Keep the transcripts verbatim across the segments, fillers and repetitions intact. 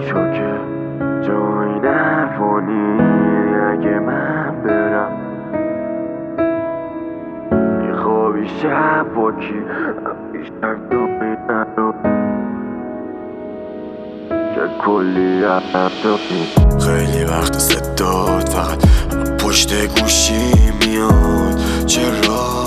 شو که جایی نرفانی اگه من برم یه خوابی شب با کی بیشتر جایی نرو که کلی رفتاری خیلی وقت صداد فقط پشت گوشی میاد چرا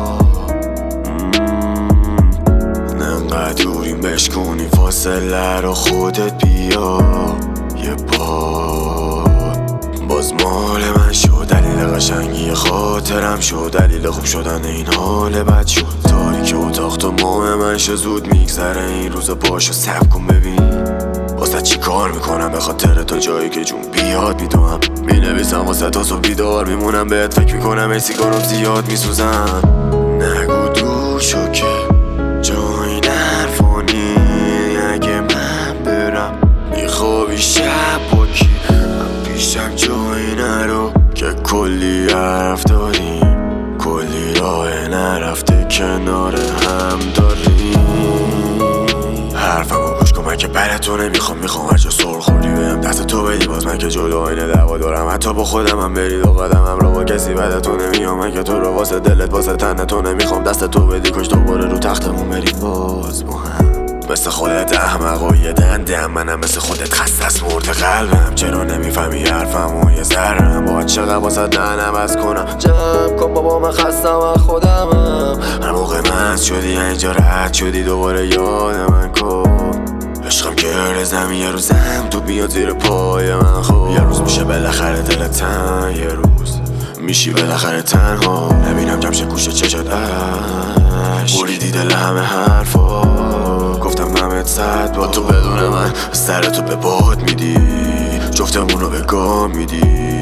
ننقدر دوریم بشکنی فاصله رو خودت بیا یه بار باز مال من شد دلیل قشنگی خاطرم شد دلیل خوب شدن این حال بد شد تاریک اتاق تو ماه من شد زود میگذره این روزا باشو سب کن ببین واسه چی کار میکنم به خاطر تو جایی که جون بیاد میدوم مینویسم واسه تا صبح بیدار میمونم بهت فکر میکنم ای سیگارم زیاد میسوزم نگو دور شو که جایی نرفانی اگه من برم میخوابی شب با کی من پیشم جایی نرو که کلی حرف داریم کلی راه نرفته کنار هم داریم حرفمو گوش کن من که براتو نمیخوام میخوام هر جا سر خوردی بهم دست تو بدی باز من که جلو آینه دعوا دارم حتی با خودم هم بری دو قدمم رو با کسی بدتو نمیام من که تو رو واسه دلت واسه تنتو نمیخوام دست تو بدی کاش دوباره رو تختمون بریم باز با هم مثل خودت احمق و یه دندم منم مثل خودت خسته از مرد قلبم چرا نمیفهمی حرفمو یه ذرم باید چقدر واسه دهنم از کنم جمع کن بابا من خستم از خودمم هر موقع مست شدی اینجا رد شدی دوباره یاد من کن عشقم گرد زمین یه روزم تو بیاد زیر پای من خب یه روز میشه بالاخره دلت تن یه روز میشی بالاخره تنها نبینم جمشه گوشه چشت اش بریدی دل همه حرفا گفتم نمت صد با تو بدون من سر تو به باد میدی جفتمون رو به گام میدی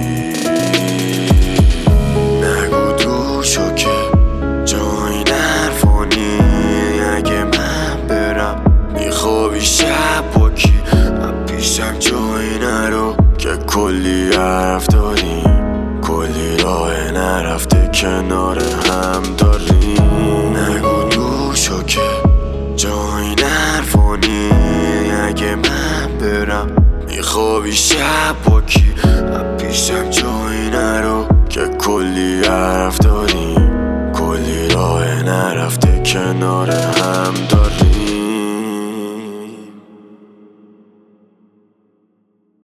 نگو دور شو که جایی نرفانی اگه من برم میخوابی شب با کی من پیشم جایی نرو که کلی حرف داریم کلی راه نرفته کنار هم داریم نگو دور شو که جایی نرفانی اگه من برم میخوابی شب با کی من پیشم جایی نرو که کلی حرف داریم کلی راه نرفته کنار هم داریم